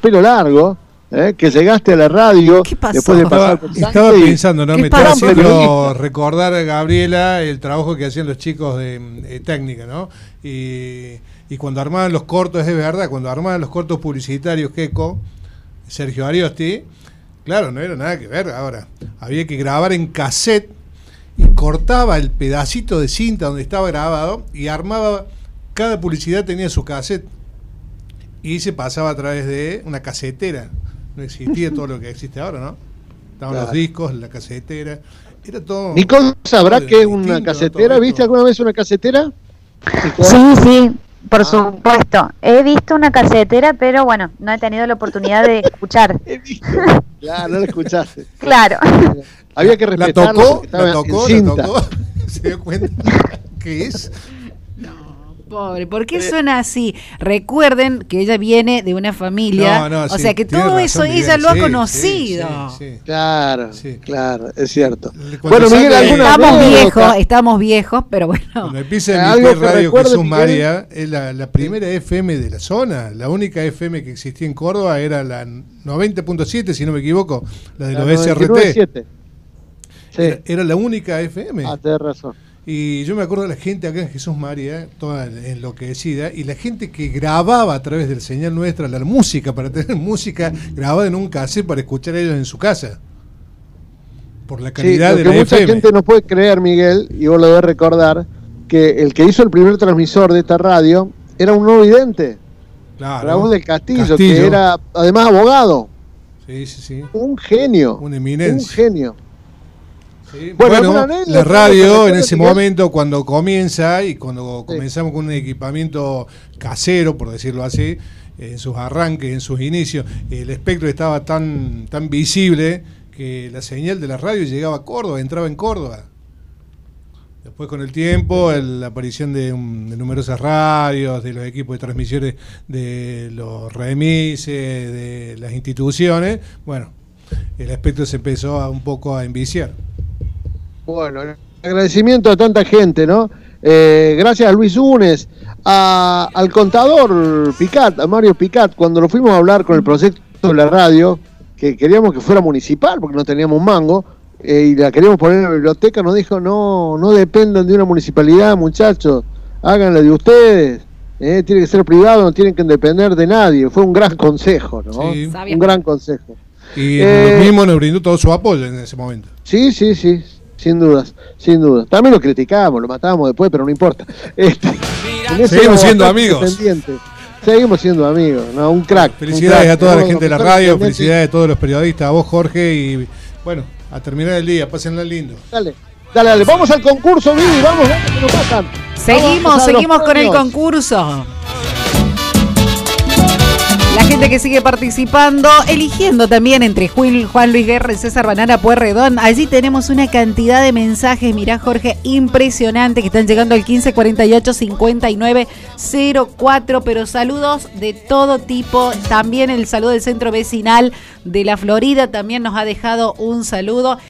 pelo largo, que llegaste a la radio. ¿Qué pasó? Después de pasar Estaba pensando, ¿no? Me estaba haciendo periodista? recordar a Gabriela el trabajo que hacían los chicos de técnica, ¿no? Y cuando armaban los cortos, es verdad, cuando armaban los cortos publicitarios, Keco, Sergio Ariosti, claro, no era nada que ver. Ahora, había que grabar en cassette y cortaba el pedacito de cinta donde estaba grabado y armaba, cada publicidad tenía su cassette y se pasaba a través de una casetera. No existía todo lo que existe ahora, ¿no? Estaban los discos, la casetera, era todo. Nicole, ¿sabrá qué es una casetera? ¿Viste alguna vez una casetera? Sí, por supuesto. He visto una casetera, pero bueno, no he tenido la oportunidad de escuchar. Claro, no la escuchaste. Claro. Había que respetarlo. La tocó. ¿Se dio cuenta? ¿Qué es? Pobre, ¿por qué suena así? Recuerden que ella viene de una familia, o sea que todo eso ella lo ha conocido. Sí. Claro, es cierto. Bueno, Miguel, estamos viejos, pero bueno. Cuando empieza en Radio Jesús María, es la primera FM de la zona, la única FM que existía en Córdoba era la 90.7, si no me equivoco, la de los SRT. Era la única FM. Tenés razón. Y yo me acuerdo de la gente acá en Jesús María, toda enloquecida, y la gente que grababa a través del señal nuestra la música, para tener música grabada en un cassette para escuchar a ellos en su casa. Por la calidad de la mucha FM. gente no puede creer, Miguel, y vos lo debes recordar, que el que hizo el primer transmisor de esta radio era un no vidente. Claro. Raúl del Castillo, que era además abogado. Sí. Un genio. Una eminencia. Un genio. Sí. Bueno, la radio en ese momento, cuando comienza y cuando comenzamos con un equipamiento casero, por decirlo así, en sus arranques, en sus inicios, el espectro estaba tan visible que la señal de la radio llegaba a Córdoba, entraba en Córdoba. Después, con el tiempo, la aparición de numerosas radios, de los equipos de transmisiones, de los remises, de las instituciones, bueno, el espectro se empezó un poco a enviciar. Bueno, agradecimiento a tanta gente, ¿no? Gracias a Luis Unes, al contador Picat, a Mario Picat, cuando lo fuimos a hablar con el proyecto de la radio, que queríamos que fuera municipal, porque no teníamos un mango, y la queríamos poner en la biblioteca, nos dijo, no dependan de una municipalidad, muchachos, háganla de ustedes, tiene que ser privado, no tienen que depender de nadie. Fue un gran consejo, ¿no? Sí. Un gran consejo. Y lo mismo nos brindó todo su apoyo en ese momento. Sí, sin dudas. También lo criticábamos, lo matábamos después, pero no importa. Seguimos siendo amigos. Seguimos siendo amigos, ¿no? Un crack. Felicidades a toda la gente de la radio, felicidades a todos los periodistas, a vos, Jorge, y bueno, a terminar el día, pásenla lindo. Dale. Vamos al concurso, Vivi, vamos, que nos pasan. Seguimos con el concurso. La gente que sigue participando, eligiendo también entre Juan Luis Guerra y César Banana Pueyrredón. Allí tenemos una cantidad de mensajes, mirá, Jorge, impresionante, que están llegando al 1548-5904, pero saludos de todo tipo. También el saludo del Centro Vecinal de la Florida también nos ha dejado un saludo.